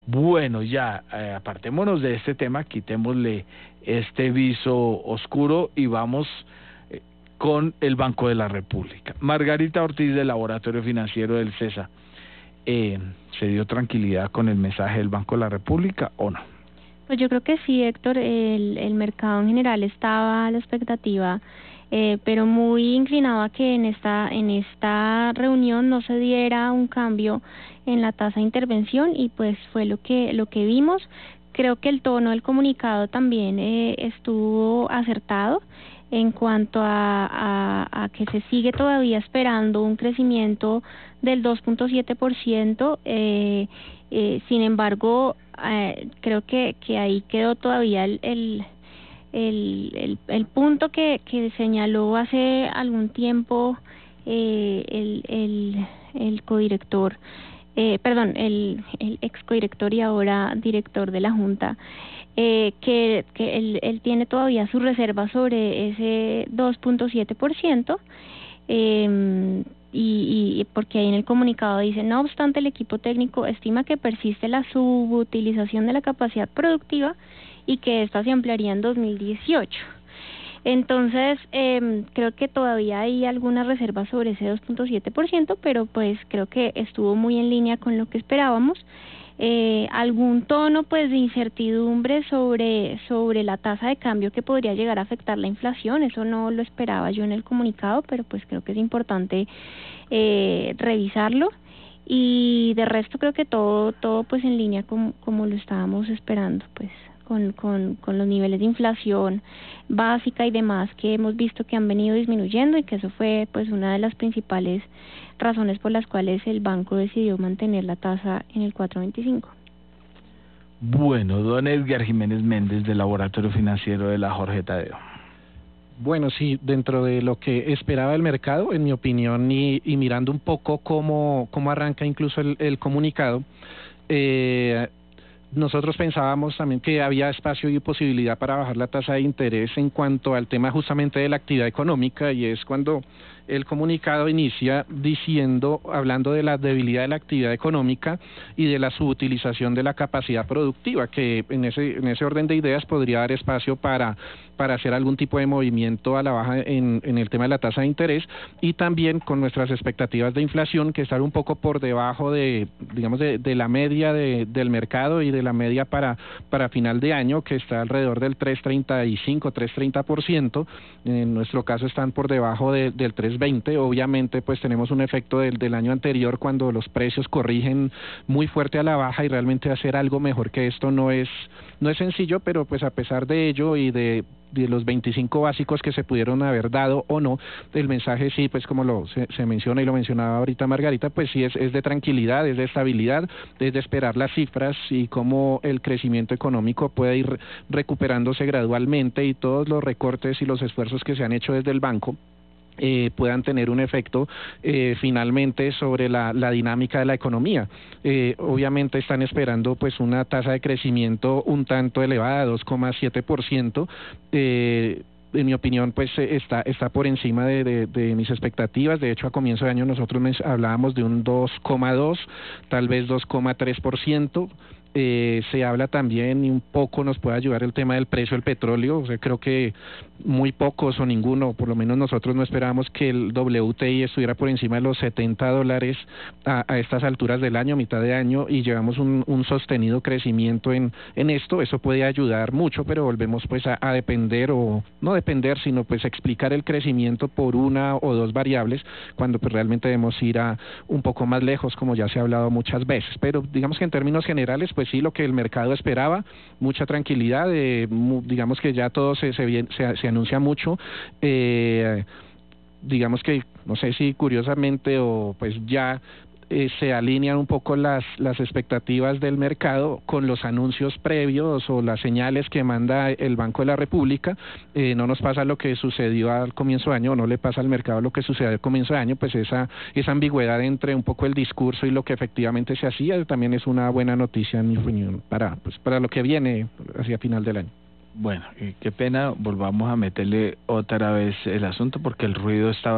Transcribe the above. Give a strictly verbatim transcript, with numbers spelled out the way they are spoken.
Bueno, ya, eh, apartémonos de este tema, quitémosle este viso oscuro y vamos eh, con el Banco de la República. Margarita Ortiz, del Laboratorio Financiero del CESA, eh, ¿se dio tranquilidad con el mensaje del Banco de la República o no? Pues yo creo que sí, Héctor, el, el mercado en general estaba a la expectativa, eh, pero muy inclinado a que en esta, en esta reunión no se diera un cambio en la tasa de intervención y pues fue lo que, lo que vimos. Creo que el tono del comunicado también eh, estuvo acertado en cuanto a, a, a que se sigue todavía esperando un crecimiento del dos punto siete por ciento, eh, eh, sin embargo, eh, creo que, que ahí quedó todavía el, el, el, el, el punto que, que señaló hace algún tiempo eh, el, el, el codirector, eh, perdón, el, el ex codirector y ahora director de la Junta, eh, que, que él, él tiene todavía su reserva sobre ese dos punto siete por ciento. Eh, y, y porque ahí en el comunicado dice, no obstante, el equipo técnico estima que persiste la subutilización de la capacidad productiva y que esta se ampliaría en dos mil dieciocho. Entonces, eh, creo que todavía hay algunas reservas sobre ese dos punto siete por ciento, pero pues creo que estuvo muy en línea con lo que esperábamos. Eh, algún tono pues de incertidumbre sobre sobre la tasa de cambio que podría llegar a afectar la inflación, eso no lo esperaba yo en el comunicado, pero pues creo que es importante eh, revisarlo y de resto creo que todo todo pues en línea como, como lo estábamos esperando, pues con, con, con los niveles de inflación básica y demás que hemos visto que han venido disminuyendo y que eso fue pues una de las principales razones por las cuales el banco decidió mantener la tasa en el cuatro punto veinticinco. Bueno, don Edgar Jiménez Méndez, del Laboratorio Financiero de la Jorge Tadeo. Bueno, sí, dentro de lo que esperaba el mercado, en mi opinión, y, y mirando un poco cómo, cómo arranca incluso el, el comunicado, eh, nosotros pensábamos también que había espacio y posibilidad para bajar la tasa de interés en cuanto al tema justamente de la actividad económica, y es cuando el comunicado inicia diciendo, hablando de la debilidad de la actividad económica y de la subutilización de la capacidad productiva, que en ese en ese orden de ideas podría dar espacio para para hacer algún tipo de movimiento a la baja en, en el tema de la tasa de interés, y también con nuestras expectativas de inflación que están un poco por debajo de, digamos, de, de la media de, del mercado y de la media para para final de año, que está alrededor del tres punto treinta y cinco, tres punto treinta por ciento. En nuestro caso están por debajo de, del tres punto veinte. Obviamente pues tenemos un efecto del, del año anterior cuando los precios corrigen muy fuerte a la baja, y realmente hacer algo mejor que esto no es no es sencillo, pero pues a pesar de ello y de de los veinticinco básicos que se pudieron haber dado o no, el mensaje sí, pues como lo se, se menciona y lo mencionaba ahorita Margarita, pues sí es, es de tranquilidad, es de estabilidad, es de esperar las cifras y cómo el crecimiento económico puede ir recuperándose gradualmente, y todos los recortes y los esfuerzos que se han hecho desde el banco Eh, puedan tener un efecto eh, finalmente sobre la, la dinámica de la economía. Eh, obviamente están esperando pues una tasa de crecimiento un tanto elevada, dos coma siete por ciento. Eh, en mi opinión pues está está por encima de, de, de mis expectativas. De hecho, a comienzo de año nosotros hablábamos de un dos coma dos, tal vez dos coma tres por ciento. Eh, se habla también, y un poco nos puede ayudar, el tema del precio del petróleo. O sea, creo que muy pocos o ninguno, por lo menos nosotros no esperábamos que el W T I estuviera por encima de los setenta dólares a, a estas alturas del año, mitad de año, y llevamos un, un sostenido crecimiento en, en esto. Eso puede ayudar mucho, pero volvemos pues a, a depender, o no depender, sino pues explicar el crecimiento por una o dos variables, cuando pues realmente debemos ir a un poco más lejos, como ya se ha hablado muchas veces. Pero digamos que en términos generales, pues sí, lo que el mercado esperaba, mucha tranquilidad, eh, mu, digamos que ya todo se, se, se, se anuncia mucho, eh, digamos que, no sé si curiosamente o pues ya eh, se alinean un poco las, las expectativas del mercado con los anuncios previos o las señales que manda el Banco de la República. Eh, no nos pasa lo que sucedió al comienzo de año, o no le pasa al mercado lo que sucedió al comienzo de año, pues esa, esa ambigüedad entre un poco el discurso y lo que efectivamente se hacía también es una buena noticia, en mi opinión, para, pues, para lo que viene hacia final del año. Bueno, qué pena, volvamos a meterle otra vez el asunto porque el ruido estaba